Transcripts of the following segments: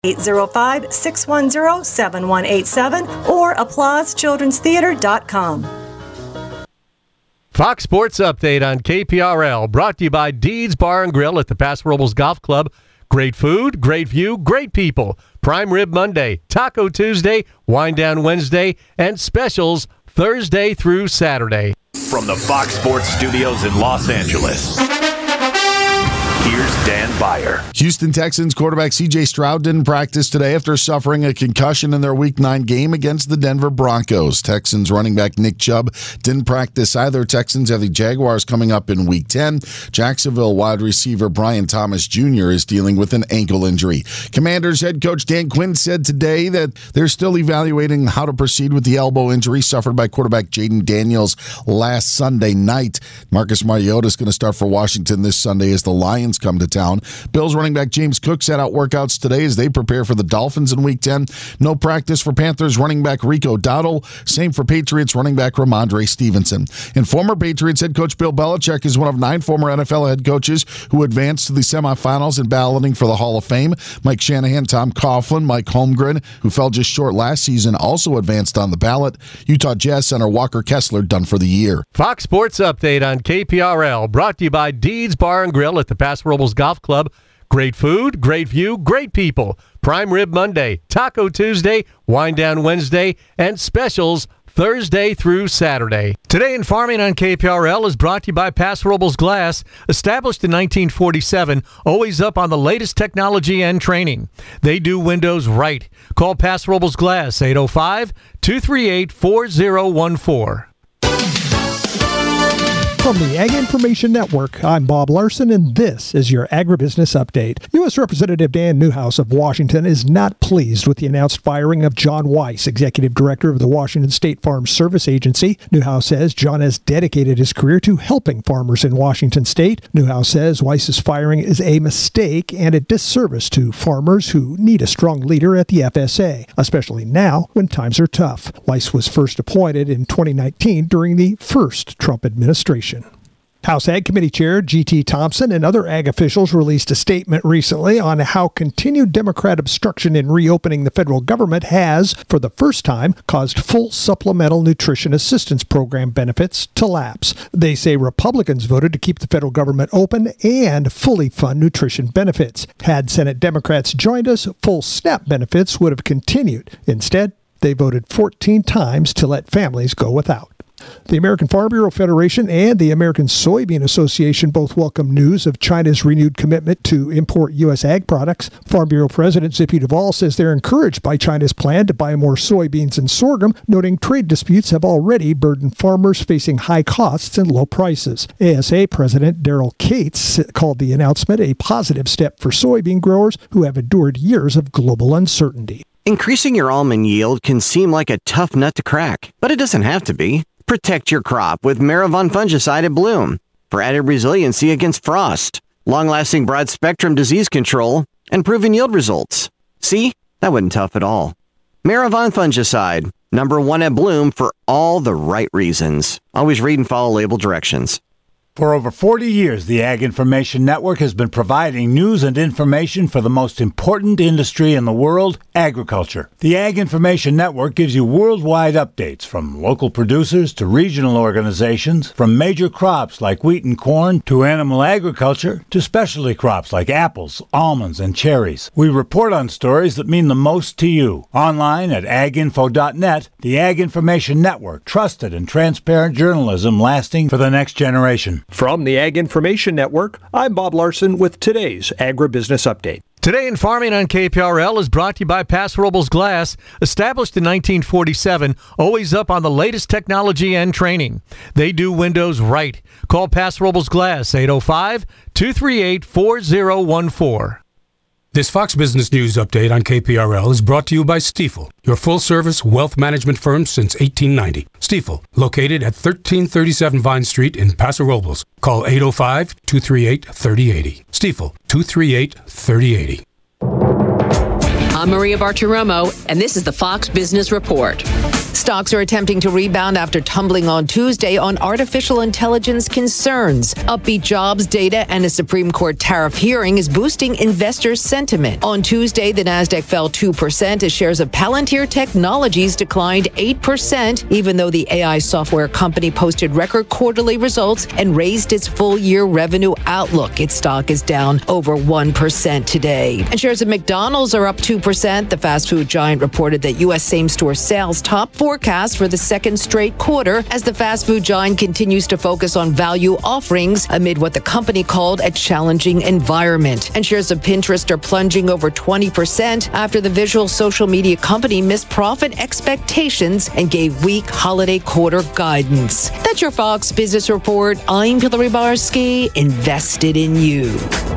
805-610-7187 or ApplauseChildren'sTheater.com. Fox Sports Update on KPRL, brought to you by Deeds Bar and Grill at the Paso Robles Golf Club. Great food, great view, great people. Prime Rib Monday, Taco Tuesday, Wind Down Wednesday, and specials Thursday through Saturday. From the Fox Sports Studios in Los Angeles, here's Dan Beyer. Houston Texans quarterback C.J. Stroud didn't practice today after suffering a concussion in their Week 9 game against the Denver Broncos. Texans running back Nick Chubb didn't practice either. Texans have the Jaguars coming up in Week 10. Jacksonville wide receiver Brian Thomas Jr. is dealing with an ankle injury. Commanders head coach Dan Quinn said today that they're still evaluating how to proceed with the elbow injury suffered by quarterback Jaden Daniels last Sunday night. Marcus Mariota is going to start for Washington this Sunday as the Lions come to town. Bills running back James Cook set out workouts today as they prepare for the Dolphins in Week 10. No practice for Panthers running back Rico Dowdle. Same for Patriots running back Ramondre Stevenson. And former Patriots head coach Bill Belichick is one of 9 former NFL head coaches who advanced to the semifinals and balloting for the Hall of Fame. Mike Shanahan, Tom Coughlin, Mike Holmgren, who fell just short last season, also advanced on the ballot. Utah Jazz center Walker Kessler done for the year. Fox Sports Update on KPRL, brought to you by Deeds Bar and Grill at the Paso Robles Golf Club. Great food, great view, great people. Prime Rib Monday, Taco Tuesday, Wind Down Wednesday, and specials Thursday through Saturday. Today in Farming on KPRL is brought to you by Paso Robles Glass, established in 1947, always up on the latest technology and training. They do windows right. Call Paso Robles Glass, 805-238-4014. From the Ag Information Network, I'm Bob Larson, and this is your Agribusiness Update. U.S. Representative Dan Newhouse of Washington is not pleased with the announced firing of John Weiss, Executive Director of the Washington State Farm Service Agency. Newhouse says John has dedicated his career to helping farmers in Washington State. Newhouse says Weiss's firing is a mistake and a disservice to farmers who need a strong leader at the FSA, especially now when times are tough. Weiss was first appointed in 2019 during the first Trump administration. House Ag Committee Chair G.T. Thompson and other ag officials released a statement recently on how continued Democrat obstruction in reopening the federal government has, for the first time, caused full Supplemental Nutrition Assistance Program benefits to lapse. They say Republicans voted to keep the federal government open and fully fund nutrition benefits. Had Senate Democrats joined us, full SNAP benefits would have continued. Instead, they voted 14 times to let families go without. The American Farm Bureau Federation and the American Soybean Association both welcome news of China's renewed commitment to import U.S. ag products. Farm Bureau President Zippy Duvall says they're encouraged by China's plan to buy more soybeans and sorghum, noting trade disputes have already burdened farmers facing high costs and low prices. ASA President Darrell Cates called the announcement a positive step for soybean growers who have endured years of global uncertainty. Increasing your almond yield can seem like a tough nut to crack, but it doesn't have to be. Protect your crop with Maravon fungicide at Bloom for added resiliency against frost, long-lasting broad-spectrum disease control, and proven yield results. See? That wasn't tough at all. Maravon fungicide, #1 at Bloom for all the right reasons. Always read and follow label directions. For over 40 years, the Ag Information Network has been providing news and information for the most important industry in the world, agriculture. The Ag Information Network gives you worldwide updates from local producers to regional organizations, from major crops like wheat and corn to animal agriculture to specialty crops like apples, almonds, and cherries. We report on stories that mean the most to you. Online at aginfo.net, the Ag Information Network, trusted and transparent journalism lasting for the next generation. From the Ag Information Network, I'm Bob Larson with today's Agribusiness Update. Today in Farming on KPRL is brought to you by Paso Robles Glass, established in 1947, always up on the latest technology and training. They do windows right. Call Paso Robles Glass, 805-238-4014. This Fox Business News Update on KPRL is brought to you by Stifel, your full-service wealth management firm since 1890. Stifel, located at 1337 Vine Street in Paso Robles. Call 805-238-3080. Stifel, 238-3080. I'm Maria Bartiromo, and this is the Fox Business Report. Stocks are attempting to rebound after tumbling on Tuesday on artificial intelligence concerns. Upbeat jobs data and a Supreme Court tariff hearing is boosting investor sentiment. On Tuesday, the Nasdaq fell 2% as shares of Palantir Technologies declined 8%, even though the AI software company posted record quarterly results and raised its full-year revenue outlook. Its stock is down over 1% today. And shares of McDonald's are up 2%. The fast food giant reported that U.S. same-store sales topped forecast for the second straight quarter as the fast food giant continues to focus on value offerings amid what the company called a challenging environment. And shares of Pinterest are plunging over 20% after the visual social media company missed profit expectations and gave weak holiday quarter guidance. That's your Fox Business Report. I'm Hillary Barsky, invested in you.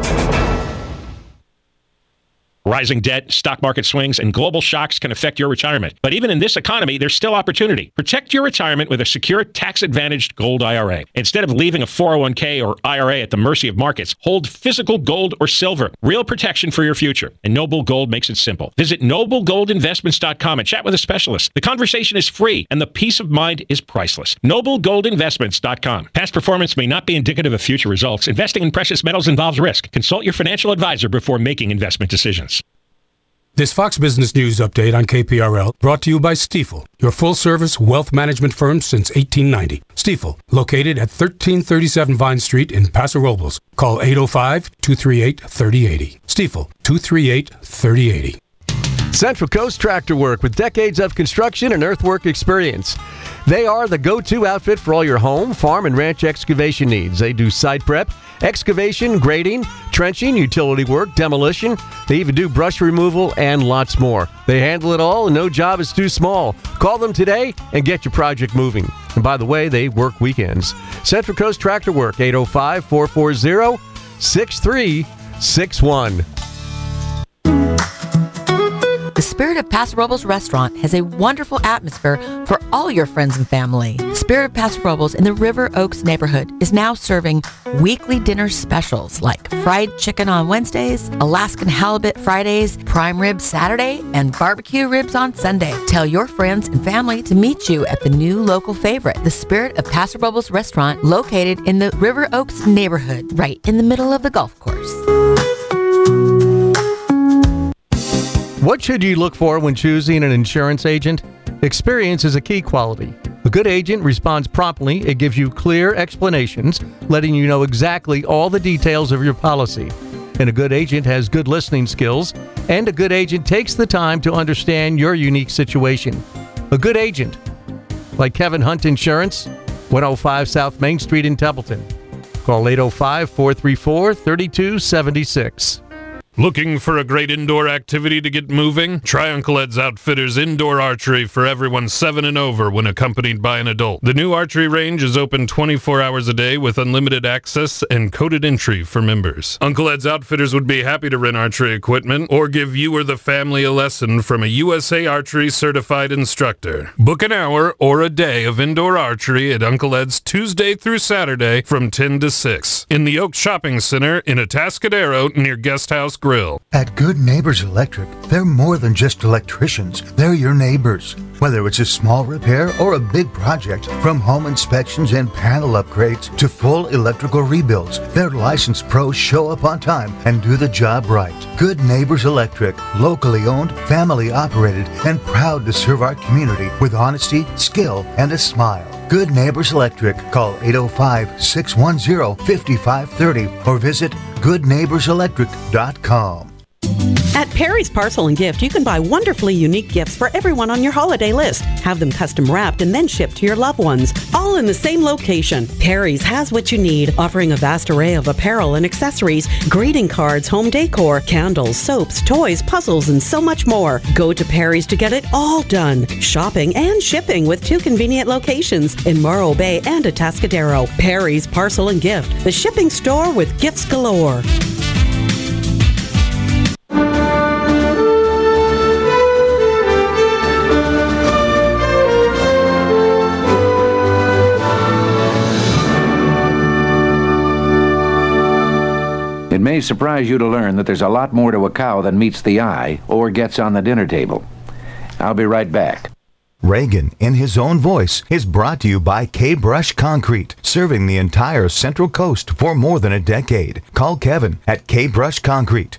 Rising debt, stock market swings, and global shocks can affect your retirement. But even in this economy, there's still opportunity. Protect your retirement with a secure, tax-advantaged gold IRA. Instead of leaving a 401k or IRA at the mercy of markets, hold physical gold or silver. Real protection for your future. And Noble Gold makes it simple. Visit NobleGoldInvestments.com and chat with a specialist. The conversation is free, and the peace of mind is priceless. NobleGoldInvestments.com. Past performance may not be indicative of future results. Investing in precious metals involves risk. Consult your financial advisor before making investment decisions. This Fox Business News update on KPRL brought to you by Stifel, your full-service wealth management firm since 1890. Stifel, located at 1337 Vine Street in Paso Robles. Call 805-238-3080. Stifel, 238-3080. Central Coast Tractor Work, with decades of construction and earthwork experience. They are the go-to outfit for all your home, farm, and ranch excavation needs. They do site prep, excavation, grading, trenching, utility work, demolition. They even do brush removal and lots more. They handle it all, and no job is too small. Call them today and get your project moving. And by the way, they work weekends. Central Coast Tractor Work, 805-440-6361. The Spirit of Paso Robles restaurant has a wonderful atmosphere for all your friends and family. Spirit of Paso Robles in the River Oaks neighborhood is now serving weekly dinner specials like fried chicken on Wednesdays, Alaskan halibut Fridays, prime rib Saturday, and barbecue ribs on Sunday. Tell your friends and family to meet you at the new local favorite, the Spirit of Paso Robles restaurant, located in the River Oaks neighborhood, right in the middle of the golf course. What should you look for when choosing an insurance agent? Experience is a key quality. A good agent responds promptly. It gives you clear explanations, letting you know exactly all the details of your policy. And a good agent has good listening skills, and a good agent takes the time to understand your unique situation. A good agent, like Kevin Hunt Insurance, 105 South Main Street in Templeton. Call 805-434-3276. Looking for a great indoor activity to get moving? Try Uncle Ed's Outfitters Indoor Archery for everyone 7 and over when accompanied by an adult. The new archery range is open 24 hours a day with unlimited access and coded entry for members. Uncle Ed's Outfitters would be happy to rent archery equipment or give you or the family a lesson from a USA Archery certified instructor. Book an hour or a day of indoor archery at Uncle Ed's Tuesday through Saturday from 10 to 6 in the Oak Shopping Center in Atascadero near Guest House Grill. At Good Neighbors Electric, they're more than just electricians. They're your neighbors. Whether it's a small repair or a big project, from home inspections and panel upgrades to full electrical rebuilds, their licensed pros show up on time and do the job right. Good Neighbors Electric, locally owned, family operated, and proud to serve our community with honesty, skill, and a smile. Good Neighbors Electric. Call 805-610-5530 or visit goodneighborselectric.com. At Perry's Parcel and Gift, you can buy wonderfully unique gifts for everyone on your holiday list. Have them custom wrapped and then shipped to your loved ones, all in the same location. Perry's has what you need, offering a vast array of apparel and accessories, greeting cards, home decor, candles, soaps, toys, puzzles, and so much more. Go to Perry's to get it all done. Shopping and shipping with 2 convenient locations in Morro Bay and Atascadero. Perry's Parcel and Gift, the shipping store with gifts galore. It may surprise you to learn that there's a lot more to a cow than meets the eye or gets on the dinner table. I'll be right back. Reagan, in his own voice, is brought to you by K-Brush Concrete, serving the entire Central Coast for more than a decade. Call Kevin at K-Brush Concrete,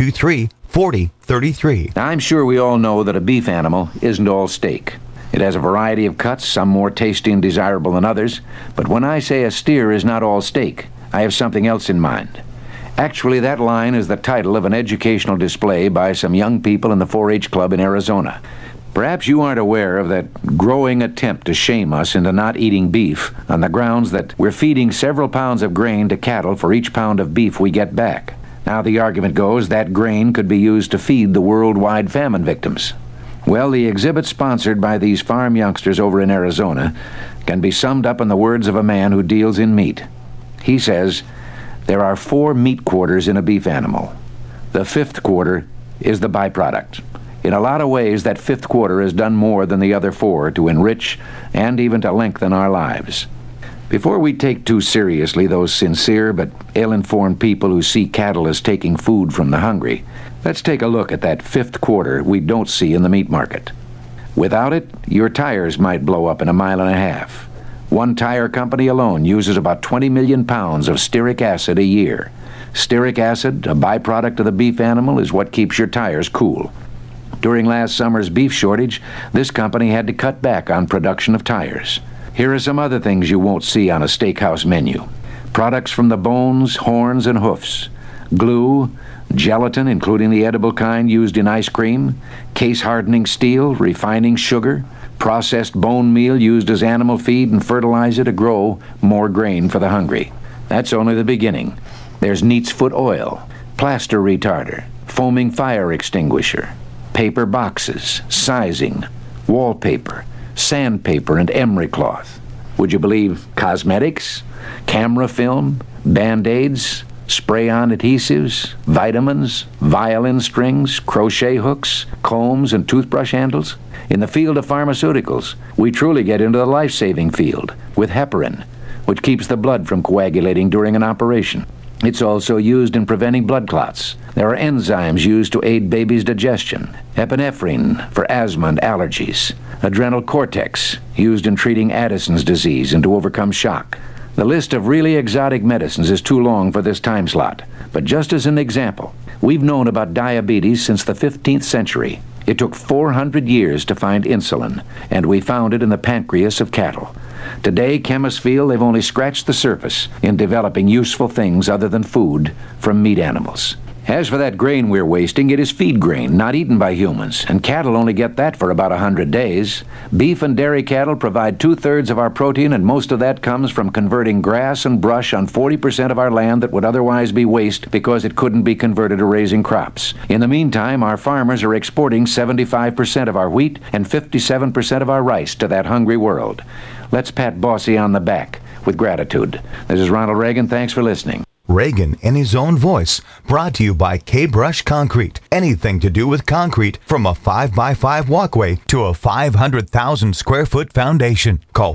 423-4033. I'm sure we all know that a beef animal isn't all steak. It has a variety of cuts, some more tasty and desirable than others, but when I say a steer is not all steak, I have something else in mind. Actually, that line is the title of an educational display by some young people in the 4-H Club in Arizona. Perhaps you aren't aware of that growing attempt to shame us into not eating beef on the grounds that we're feeding several pounds of grain to cattle for each pound of beef we get back. Now the argument goes that grain could be used to feed the worldwide famine victims. Well, the exhibit sponsored by these farm youngsters over in Arizona can be summed up in the words of a man who deals in meat. He says, there are 4 meat quarters in a beef animal. The 5th quarter is the byproduct. In a lot of ways, that 5th quarter has done more than the other 4 to enrich and even to lengthen our lives. Before we take too seriously those sincere but ill-informed people who see cattle as taking food from the hungry, let's take a look at that 5th quarter we don't see in the meat market. Without it, your tires might blow up in a mile and a half. One tire company alone uses about 20 million pounds of stearic acid a year. Stearic acid, a byproduct of the beef animal, is what keeps your tires cool. During last summer's beef shortage, this company had to cut back on production of tires. Here are some other things you won't see on a steakhouse menu. Products from the bones, horns, and hoofs. Glue, gelatin, including the edible kind used in ice cream, case-hardening steel, refining sugar, processed bone meal used as animal feed and fertilizer to grow more grain for the hungry. That's only the beginning. There's neat's foot oil, plaster retarder, foaming fire extinguisher, paper boxes, sizing, wallpaper, sandpaper, and emery cloth. Would you believe cosmetics, camera film, Band-Aids, spray-on adhesives, vitamins, violin strings, crochet hooks, combs, and toothbrush handles? In the field of pharmaceuticals, we truly get into the life-saving field with heparin, which keeps the blood from coagulating during an operation. It's also used in preventing blood clots. There are enzymes used to aid babies' digestion. Epinephrine for asthma and allergies. Adrenal cortex, used in treating Addison's disease and to overcome shock. The list of really exotic medicines is too long for this time slot. But just as an example, we've known about diabetes since the 15th century. It took 400 years to find insulin, and we found it in the pancreas of cattle. Today, chemists feel they've only scratched the surface in developing useful things other than food from meat animals. As for that grain we're wasting, it is feed grain, not eaten by humans, and cattle only get that for about 100 days. Beef and dairy cattle provide 2/3 of our protein, and most of that comes from converting grass and brush on 40% of our land that would otherwise be waste because it couldn't be converted to raising crops. In the meantime, our farmers are exporting 75% of our wheat and 57% of our rice to that hungry world. Let's pat Bossy on the back with gratitude. This is Ronald Reagan. Thanks for listening. Reagan, in his own voice, brought to you by K-Brush Concrete. Anything to do with concrete, from a 5x5 walkway to a 500,000 square foot foundation. Call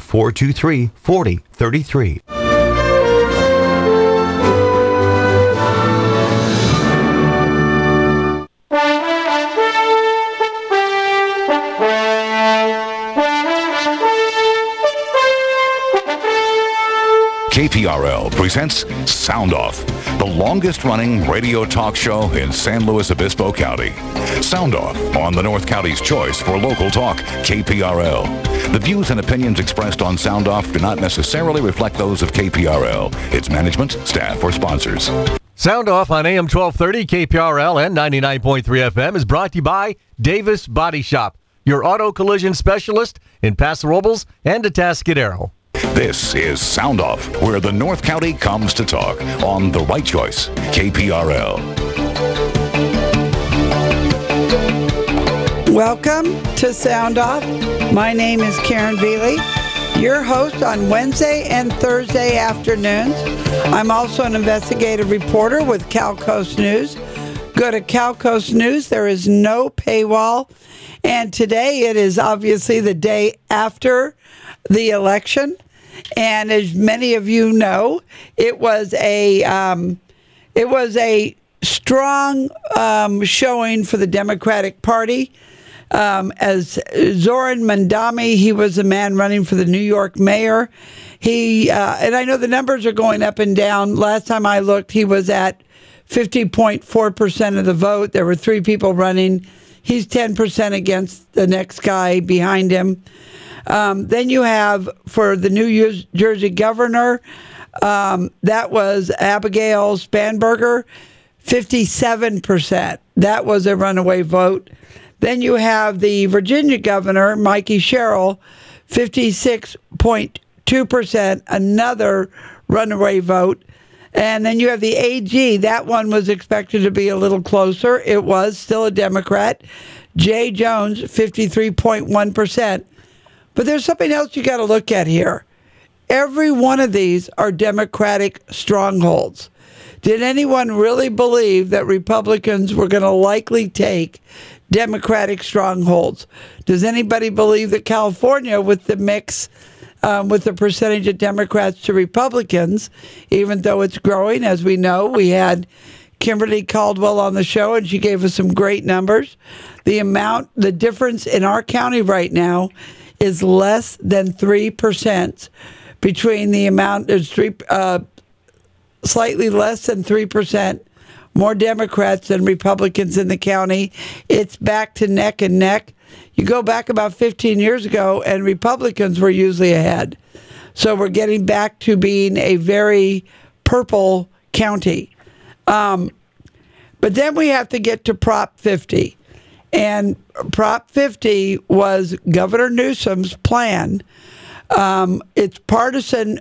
423-4033. KPRL presents Sound Off, the longest-running radio talk show in San Luis Obispo County. Sound Off on the North County's choice for local talk, KPRL. The views and opinions expressed on Sound Off do not necessarily reflect those of KPRL, its management, staff, or sponsors. Sound Off on AM 1230, KPRL, and 99.3 FM is brought to you by Davis Body Shop, your auto collision specialist in Paso Robles and Atascadero. This is Sound Off, where the North County comes to talk on The Right Choice, KPRL. Welcome to Sound Off. My name is Karen Veely, your host on Wednesday and Thursday afternoons. I'm also an investigative reporter with Cal Coast News. Go to Cal Coast News. There is no paywall. And today it is obviously the day after the election. And as many of you know, it was a strong showing for the Democratic Party. as Zoran Mandami. He was a man running for the New York mayor. He and I know the numbers are going up and down. Last time I looked, he was at 50.4% of the vote. There were 3 people running. He's 10% against the next guy behind him. Then you have, for the New Jersey governor, that was Abigail Spanberger, 57%. That was a runaway vote. Then you have the Virginia governor, Mikey Sherrill, 56.2%, another runaway vote. And then you have the AG. That one was expected to be a little closer. It was still a Democrat. Jay Jones, 53.1%. But there's something else you got to look at here. Every one of these are Democratic strongholds. Did anyone really believe that Republicans were going to likely take Democratic strongholds? Does anybody believe that California, with the mix, with the percentage of Democrats to Republicans, even though it's growing, as we know, we had Kimberly Caldwell on the show, and she gave us some great numbers. The difference in our county right now is less than 3%. Between the amount, there's slightly less than 3% more Democrats than Republicans in the county. It's back to neck and neck. You go back about 15 years ago, and Republicans were usually ahead. So we're getting back to being a very purple county. But then we have to get to Prop 50. And Prop 50 was Governor Newsom's plan. It's partisan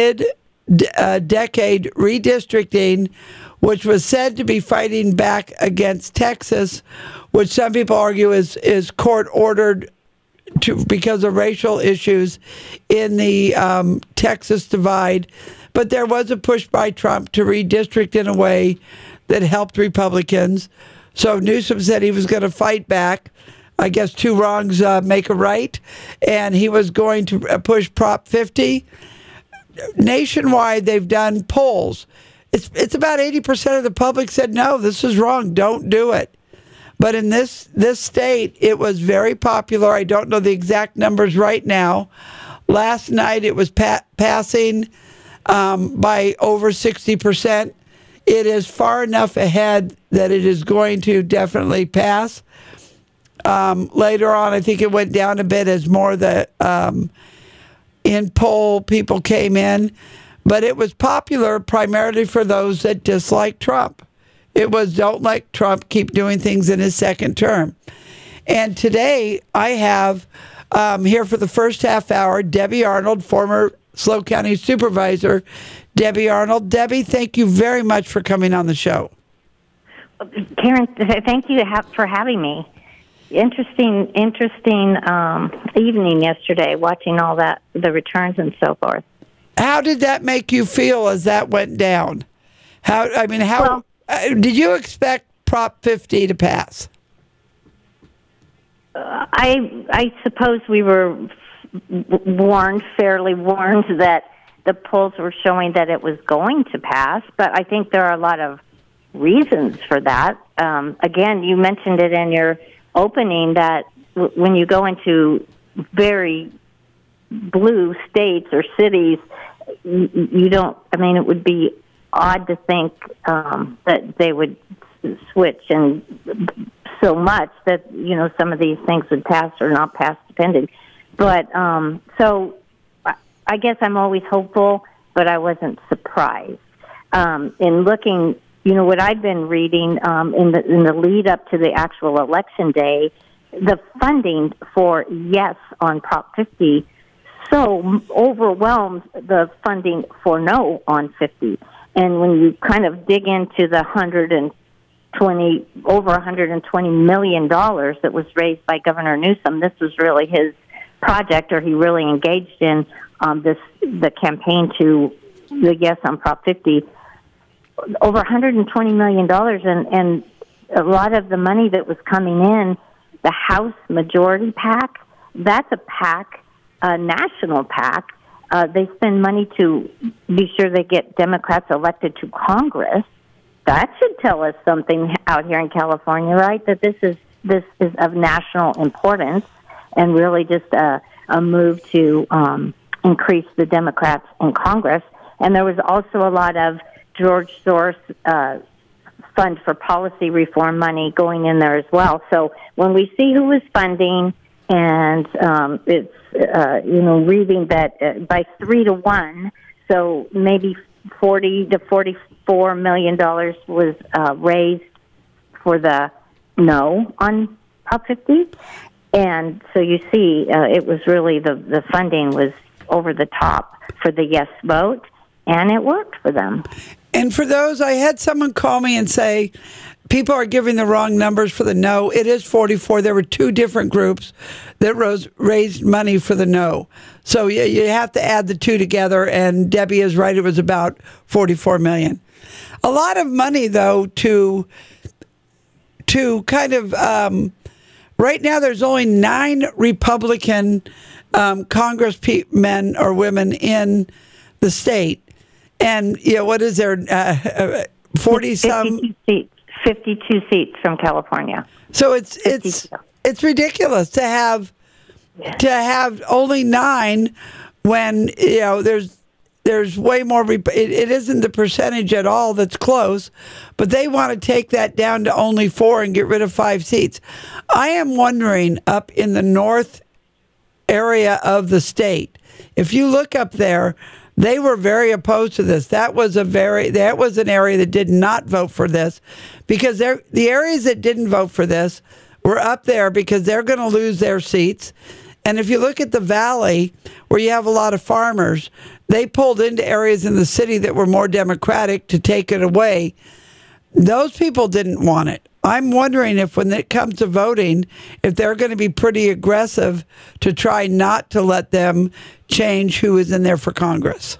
mid-decade redistricting, which was said to be fighting back against Texas, which some people argue is court-ordered because of racial issues in the Texas divide. But there was a push by Trump to redistrict in a way that helped Republicans. So Newsom said he was going to fight back. I guess 2 wrongs make a right, and he was going to push Prop 50. Nationwide, they've done polls. It's about 80% of the public said, no, this is wrong, don't do it. But in this state, it was very popular. I don't know the exact numbers right now. Last night, it was passing by over 60%. It is far enough ahead that it is going to definitely pass. Later on, I think it went down a bit as more of the in-poll people came in. But it was popular primarily for those that dislike Trump. It was don't like Trump, keep doing things in his second term. And today I have here for the first half hour, Debbie Arnold, former SLO County Supervisor. Debbie Arnold. Debbie, thank you very much for coming on the show. Karen, thank you for having me. Interesting evening yesterday, watching all that, the returns and so forth. How did that make you feel as that went down? Did you expect Prop 50 to pass? I suppose we were fairly warned that the polls were showing that it was going to pass, but I think there are a lot of reasons for that. Again, you mentioned it in your opening that when you go into very blue states or cities, you don't, it would be odd to think that they would switch and so much that, some of these things would pass or not pass depending. But so I guess I'm always hopeful, but I wasn't surprised. In looking, what I've been reading in the lead up to the actual election day, the funding for yes on Prop 50 so overwhelmed the funding for no on 50. And when you kind of dig into the over $120 million that was raised by Governor Newsom, this was really his project, or he really engaged in the campaign to the yes on Prop 50. Over $120 million, and a lot of the money that was coming in, the House Majority PAC, that's a PAC, a national PAC. They spend money to be sure they get Democrats elected to Congress. That should tell us something out here in California, right? That this is this is of national importance and really just a move to increase the Democrats in Congress. And there was also a lot of George Soros Fund for Policy Reform money going in there as well. So when we see who is funding, and it's reading that by 3-1, so maybe $40 to $44 million was raised for the no on Prop 50, and so you see it was really the funding was over the top for the yes vote, and it worked for them. And for those, I had someone call me and say, people are giving the wrong numbers for the no. It is 44. There were two different groups that raised money for the no. So you have to add the two together, and Debbie is right. It was about $44 million. A lot of money, though, to kind of right now there's only 9 Republican congressmen or women in the state. And, what is there, 40-some? 52 seats from California. So it's ridiculous to have only 9 when there's way more. It isn't the percentage at all that's close, but they want to take that down to only 4 and get rid of 5 seats. I am wondering up in the north area of the state, if you look up there, they were very opposed to this. That was an area that did not vote for this, because the areas that didn't vote for this were up there because they're going to lose their seats. And if you look at the valley, where you have a lot of farmers, they pulled into areas in the city that were more Democratic to take it away. Those people didn't want it. I'm wondering if when it comes to voting, if they're going to be pretty aggressive to try not to let them change who is in there for Congress.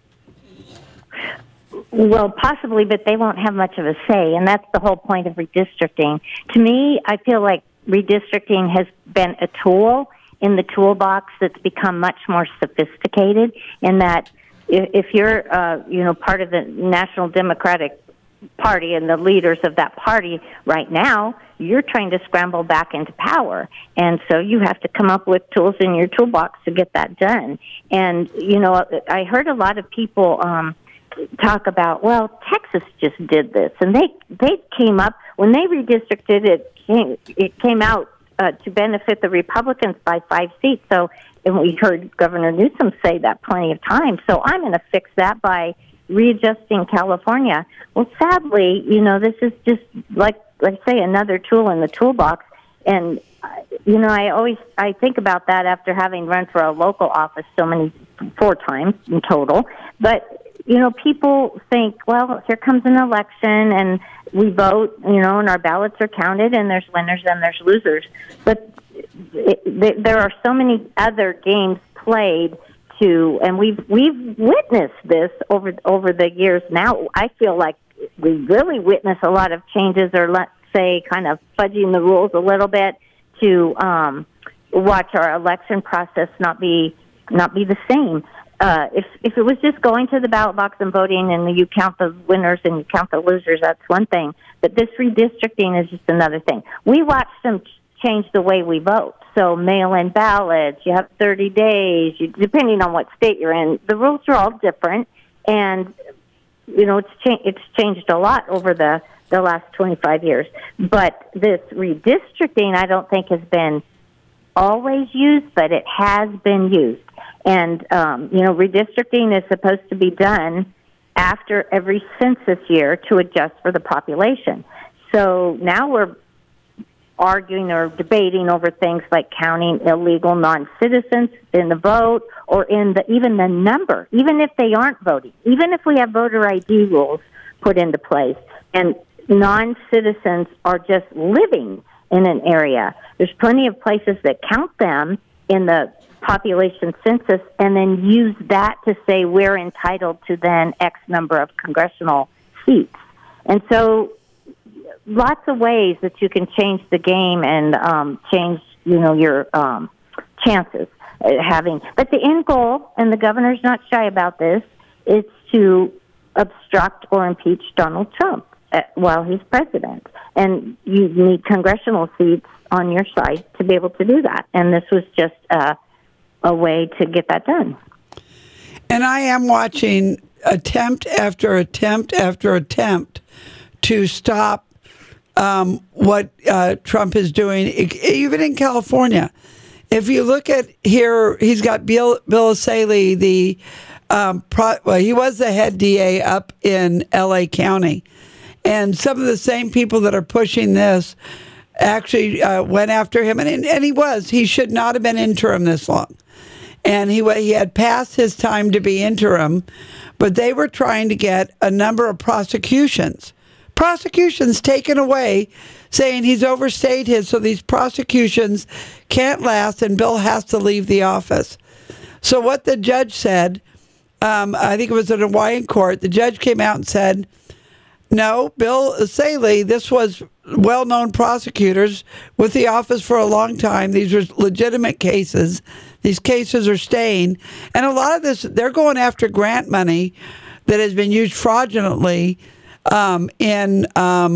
Well, possibly, but they won't have much of a say, and that's the whole point of redistricting. To me, I feel like redistricting has been a tool in the toolbox that's become much more sophisticated, in that if you're part of the National Democratic Party and the leaders of that party right now, you're trying to scramble back into power. And so you have to come up with tools in your toolbox to get that done. And, I heard a lot of people talk about, well, Texas just did this. And they came up, when they redistricted, it came out to benefit the Republicans by 5 seats. So, and we heard Governor Newsom say that plenty of times. So I'm going to fix that by readjusting California. Well, sadly, this is just like I say, another tool in the toolbox. And I think about that after having run for a local office 4 times in total. But people think, well, here comes an election and we vote, and our ballots are counted, and there's winners and there's losers. But there are so many other games played and we've witnessed this over the years. Now I feel like we really witness a lot of changes, or let's say kind of fudging the rules a little bit to watch our election process not be the same. If it was just going to the ballot box and voting, and you count the winners and you count the losers, that's one thing. But this redistricting is just another thing. We watched them change the way we vote. So mail-in ballots, you have 30 days, depending on what state you're in. The rules are all different, and it's changed a lot over the last 25 years. But this redistricting, I don't think has been always used, but it has been used. And redistricting is supposed to be done after every census year to adjust for the population. So now we're arguing or debating over things like counting illegal non-citizens in the vote, or in even the number, even if they aren't voting, even if we have voter ID rules put into place and non-citizens are just living in an area. There's plenty of places that count them in the population census and then use that to say we're entitled to then X number of congressional seats. And so lots of ways that you can change the game and change, your chances having. But the end goal, and the governor's not shy about this, is to obstruct or impeach Donald Trump while he's president. And you need congressional seats on your side to be able to do that. And this was just a way to get that done. And I am watching attempt after attempt after attempt to stop what Trump is doing, even in California. If you look at here, he's got Bill O'Reilly, he was the head DA up in L.A. County. And some of the same people that are pushing this actually went after him. And he should not have been interim this long. And he had passed his time to be interim, but they were trying to get a number of prosecutions taken away, saying he's overstayed so these prosecutions can't last and Bill has to leave the office. So what the judge said, I think it was in a Hawaiian court, the judge came out and said, no, Bill O'Reilly, this was well-known prosecutors with the office for a long time. These are legitimate cases. These cases are staying. And a lot of this, they're going after grant money that has been used fraudulently in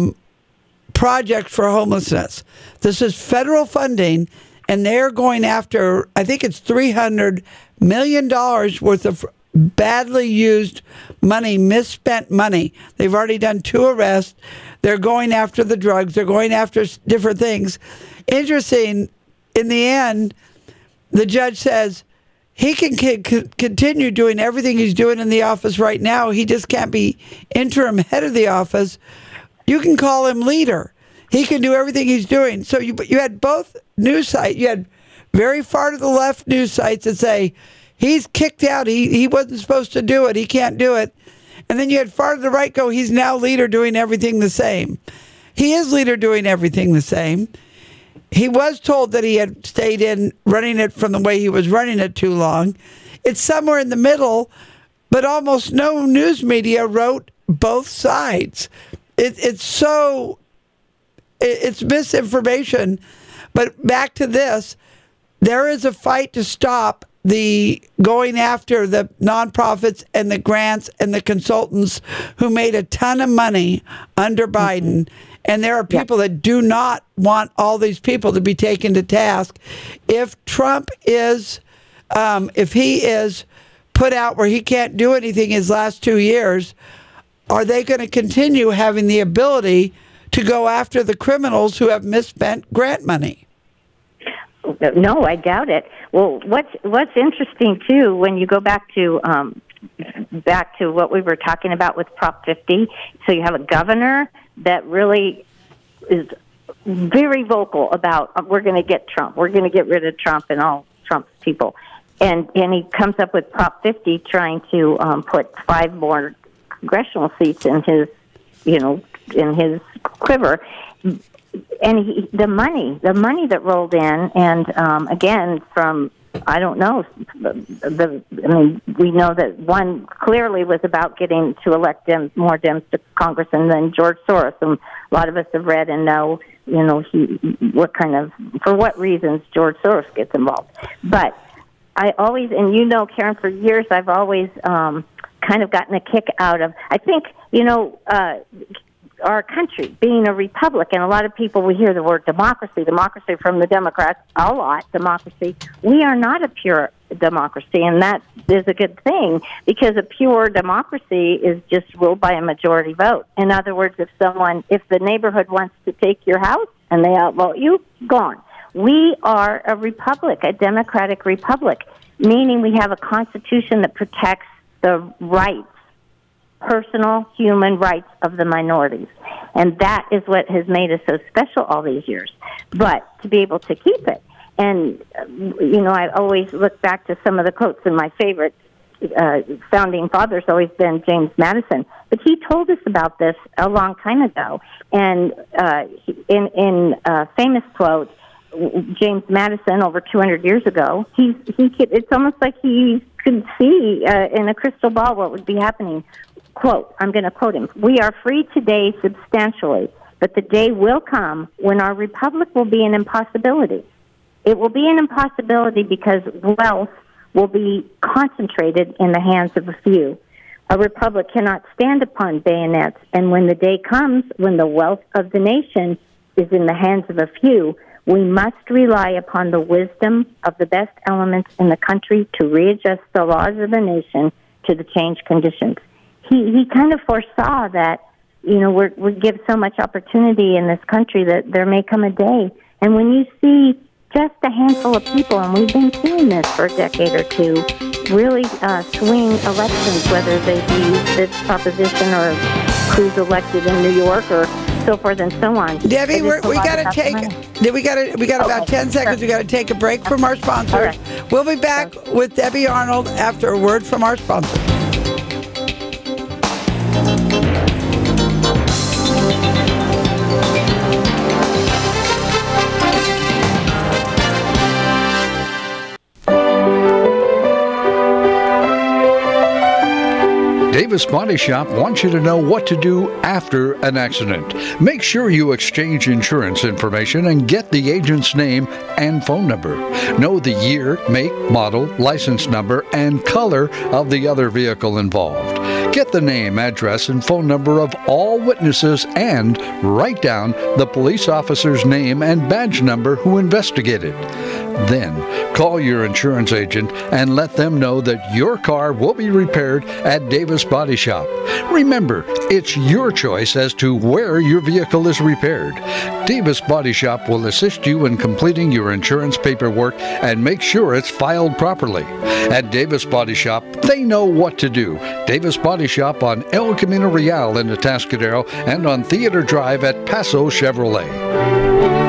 projects for homelessness. This is federal funding, and they're going after, I think it's $300 million worth of badly used money, misspent money. They've already done 2 arrests. They're going after the drugs. They're going after different things. Interesting, in the end, the judge says he can continue doing everything he's doing in the office right now. He just can't be interim head of the office. You can call him leader. He can do everything he's doing. So you had both news sites. You had very far to the left news sites that say, he's kicked out. He wasn't supposed to do it. He can't do it. And then you had far to the right go, he's now leader doing everything the same. He is leader doing everything the same. He was told that he had stayed in running it from the way he was running it too long. It's somewhere in the middle, but almost no news media wrote both sides. It's misinformation. But back to this, there is a fight to stop the going after the nonprofits and the grants and the consultants who made a ton of money under Biden. And there are people that do not want all these people to be taken to task. If Trump is, if he is put out where he can't do anything his last 2 years, are they going to continue having the ability to go after the criminals who have misspent grant money? No, I doubt it. Well, what's interesting too, when you go back to what we were talking about with Prop 50, so you have a governor that really is very vocal about we're going to get Trump, we're going to get rid of Trump and all Trump's people, and he comes up with Prop 50, trying to put 5 more congressional seats in his, in his quiver. And the money that rolled in, and again, from, I don't know, we know that one clearly was about getting to elect more Dems to Congress, and then George Soros. And a lot of us have read and know, for what reasons George Soros gets involved. But I always, and Karen, for years I've always kind of gotten a kick out of, I think, our country being a republic, and a lot of people, we hear the word democracy from the Democrats a lot, democracy. We are not a pure democracy, and that is a good thing, because a pure democracy is just ruled by a majority vote. In other words, if the neighborhood wants to take your house and they outvote you, gone. We are a republic, a democratic republic, meaning we have a constitution that protects the rights, personal human rights of the minorities. And that is what has made us so special all these years. But to be able to keep it. And, I always look back to some of the quotes, and my favorite founding father's always been James Madison. But he told us about this a long time ago. And in a famous quote, James Madison, over 200 years ago, it's almost like he could see in a crystal ball what would be happening. Quote, I'm going to quote him, "We are free today substantially, but the day will come when our republic will be an impossibility. It will be an impossibility because wealth will be concentrated in the hands of a few. A republic cannot stand upon bayonets, and when the day comes when the wealth of the nation is in the hands of a few, We must rely upon the wisdom of the best elements in the country to readjust the laws of the nation to the changed conditions. He kind of foresaw that, we give so much opportunity in this country that there may come a day. And when you see just a handful of people, and we've been seeing this for a decade or two, really swing elections, whether they be this proposition or who's elected in New York or so forth and so on. Debbie, we got to take. We got about 10 seconds. We got to take a break from our sponsors. Right. We'll be back with Debbie Arnold after a word from our sponsor. Davis Body Shop wants you to know what to do after an accident. Make sure you exchange insurance information and get the agent's name and phone number. Know the year, make, model, license number, and color of the other vehicle involved. Get the name, address, and phone number of all witnesses and write down the police officer's name and badge number who investigated. Then, call your insurance agent and let them know that your car will be repaired at Davis Body Shop. Remember, it's your choice as to where your vehicle is repaired. Davis Body Shop will assist you in completing your insurance paperwork and make sure it's filed properly. At Davis Body Shop, they know what to do. Davis Body Shop on El Camino Real in Atascadero and on Theater Drive at Paso Chevrolet.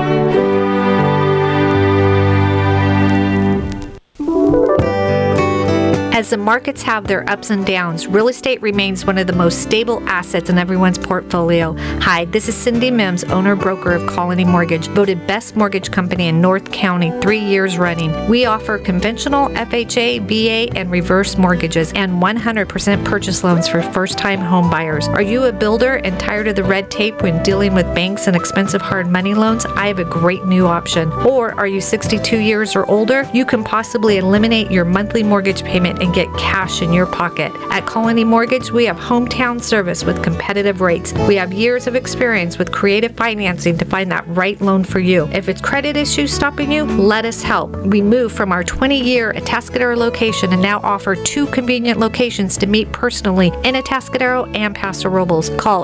As the markets have their ups and downs, real estate remains one of the most stable assets in everyone's portfolio. Hi, this is Cindy Mims, owner-broker of Colony Mortgage, voted best mortgage company in North County 3 years running. We offer conventional FHA, VA, and reverse mortgages and 100% purchase loans for first-time home buyers. Are you a builder and tired of the red tape when dealing with banks and expensive hard money loans? I have a great new option. Or are you 62 years or older? You can possibly eliminate your monthly mortgage payment and get cash in your pocket. At Colony Mortgage, we have hometown service with competitive rates. We have years of experience with creative financing to find that right loan for you. If it's credit issues stopping you, let us help. We moved from our 20-year Atascadero location and now offer 2 convenient locations to meet personally in Atascadero and Paso Robles. Call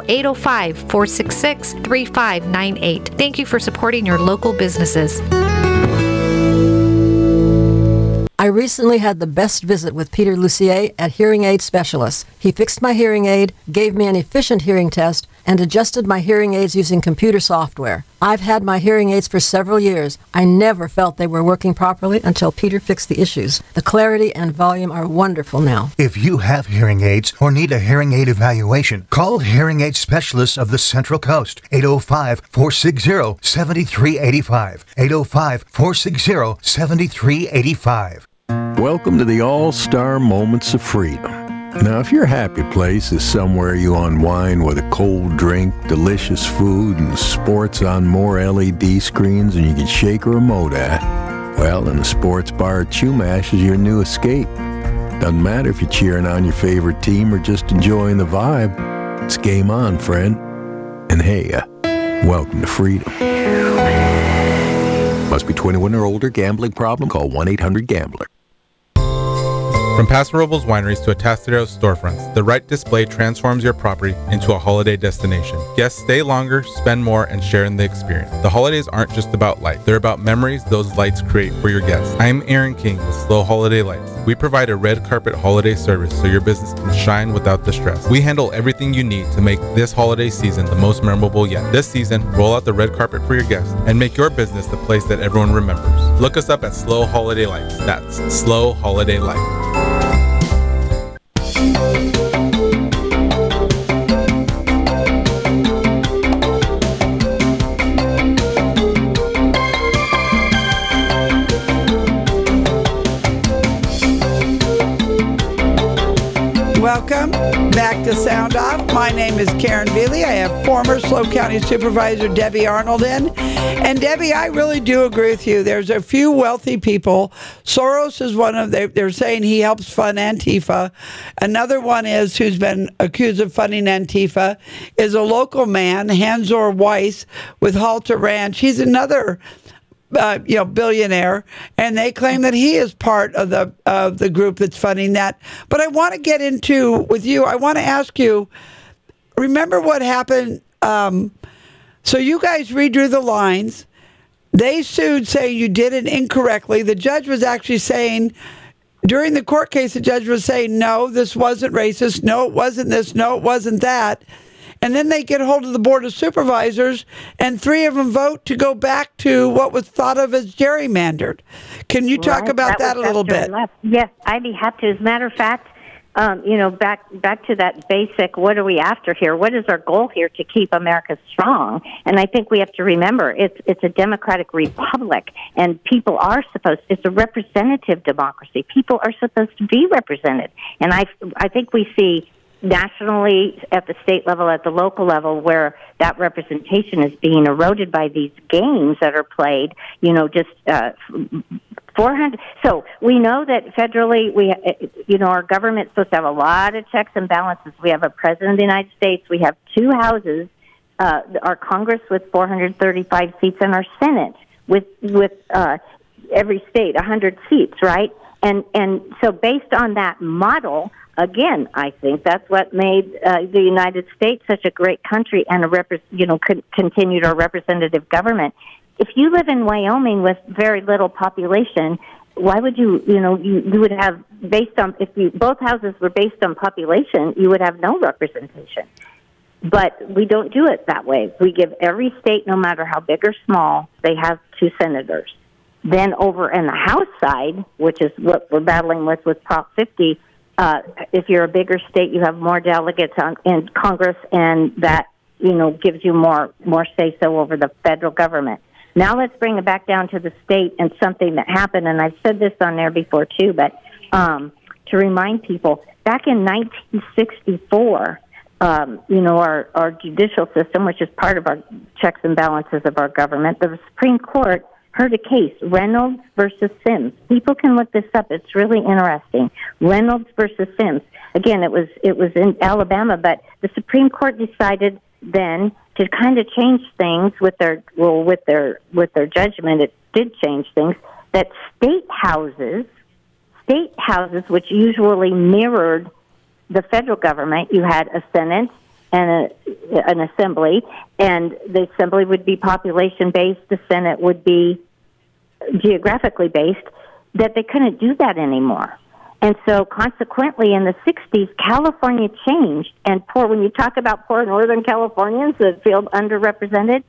805-466-3598. Thank you for supporting your local businesses. I recently had the best visit with Peter Lucier at Hearing Aid Specialists. He fixed my hearing aid, gave me an efficient hearing test, and adjusted my hearing aids using computer software. I've had my hearing aids for several years. I never felt they were working properly until Peter fixed the issues. The clarity and volume are wonderful now. If you have hearing aids or need a hearing aid evaluation, call Hearing Aid Specialists of the Central Coast, 805-460-7385, 805-460-7385. Welcome to the All-Star Moments of Freedom. Now, if your happy place is somewhere you unwind with a cold drink, delicious food, and sports on more LED screens than you can shake a remote at, well, then the sports bar at Chumash is your new escape. Doesn't matter if you're cheering on your favorite team or just enjoying the vibe. It's game on, friend. And hey, welcome to freedom. Must be 21 or older. Gambling problem? Call 1-800-GAMBLER. From Paso Robles Wineries to Atascadero's storefronts, the right display transforms your property into a holiday destination. Guests stay longer, spend more, and share in the experience. The holidays aren't just about light. They're about memories those lights create for your guests. I'm Aaron King with Slow Holiday Lights. We provide a red carpet holiday service so your business can shine without the stress. We handle everything you need to make this holiday season the most memorable yet. This season, roll out the red carpet for your guests and make your business the place that everyone remembers. Look us up at Slow Holiday Lights. That's Slow Holiday Lights. Welcome back to Sound Off. My name is Karen Veely. I have former SLO County Supervisor Debbie Arnold in. And Debbie, I really do agree with you. There's a few wealthy people. Soros is one of them. They're saying he helps fund Antifa. Another one is, who's been accused of funding Antifa, is a local man, Hansor Weiss, with Halter Ranch. He's another billionaire, and they claim that he is part of the group that's funding that. But I want to get into with you. I want to ask you. Remember what happened? So you guys redrew the lines. They sued, saying you did it incorrectly. The judge was actually saying, during the court case, the judge was saying, no, this wasn't racist. No, it wasn't this. No, it wasn't that. And then they get a hold of the Board of Supervisors, and 3 of them vote to go back to what was thought of as gerrymandered. Can you talk about that a little bit? Yes, I'd be happy to. As a matter of fact, back to that basic, what are we after here? What is our goal here to keep America strong? And I think we have to remember it's a democratic republic, and people are it's a representative democracy. People are supposed to be represented. And I think we see nationally, at the state level, at the local level, where that representation is being eroded by these games that are played, just 400. So we know that federally, our government's supposed to have a lot of checks and balances. We have a president of the United States. We have 2 houses, our Congress with 435 seats, and our Senate with every state 100 seats, right? And so based on that model, again, I think that's what made the United States such a great country and continued our representative government. If you live in Wyoming with very little population, why would you would have, based on, if both houses were based on population, you would have no representation. But we don't do it that way. We give every state, no matter how big or small, they have 2 senators. Then over in the House side, which is what we're battling with Prop 50, if you're a bigger state, you have more delegates in Congress, and that gives you more say-so over the federal government. Now let's bring it back down to the state and something that happened, and I've said this on there before too, but to remind people, back in 1964, our judicial system, which is part of our checks and balances of our government, the Supreme Court heard a case, Reynolds versus Sims. People can look this up. It's really interesting. Reynolds versus Sims. Again, it was in Alabama, but the Supreme Court decided then to kind of change things with their judgment. It did change things, that state houses, which usually mirrored the federal government, you had a Senate and an assembly, and the assembly would be population-based, the Senate would be geographically based, that they couldn't do that anymore. And so consequently, in the 60s, California changed, and when you talk about poor Northern Californians that feel underrepresented,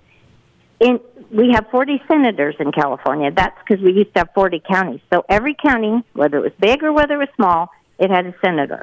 we have 40 senators in California. That's because we used to have 40 counties. So every county, whether it was big or whether it was small, it had a senator.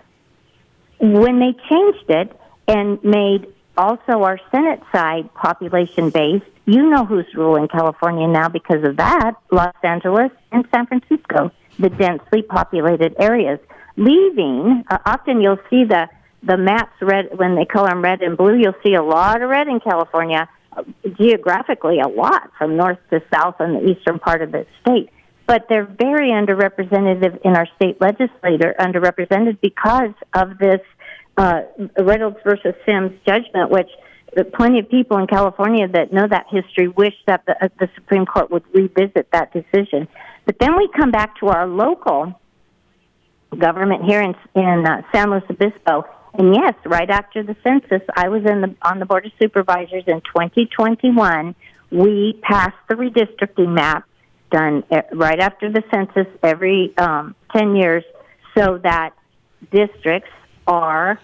When they changed it and made also our Senate side population-based, you know who's ruling California now because of that, Los Angeles and San Francisco, the densely populated areas. Leaving, often you'll see the maps red, when they color them red and blue, you'll see a lot of red in California, geographically a lot, from north to south on the eastern part of the state. But they're very underrepresented in our state legislature, underrepresented because of this Reynolds versus Sims judgment, which plenty of people in California that know that history wish that the Supreme Court would revisit that decision. But then we come back to our local government here in San Luis Obispo, and yes, right after the census, I was on the Board of Supervisors in 2021. We passed the redistricting map done right after the census every 10 years, so that districts are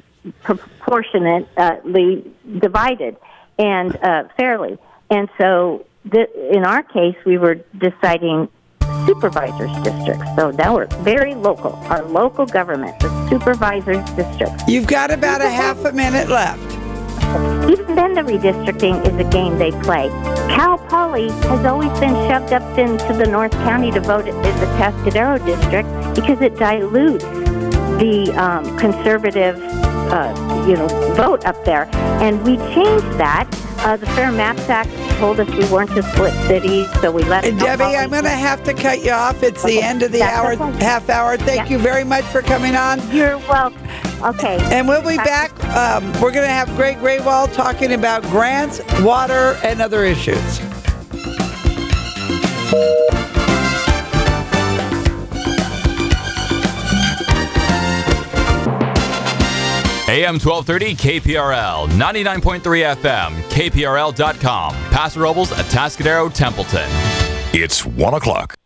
proportionately divided and fairly. And so in our case, we were deciding supervisors districts. So now we're very local. Our local government, the supervisors districts. You've got about a half a minute left. Even then, the redistricting is a game they play. Cal Poly has always been shoved up into the North County to vote in the Tascadero district because it dilutes the conservative vote up there. And we changed that. The Fair Maps Act told us we weren't to split cities, so we let Debbie, I'm going to have to cut you off. It's the end of the hour, half hour. Thank you very much for coming on. You're welcome. Okay. And we'll be back. We're going to have Greg Graywall talking about grants, water, and other issues. AM 1230 KPRL, 99.3 FM, KPRL.com, Paso Robles, Atascadero, Templeton. It's 1 o'clock.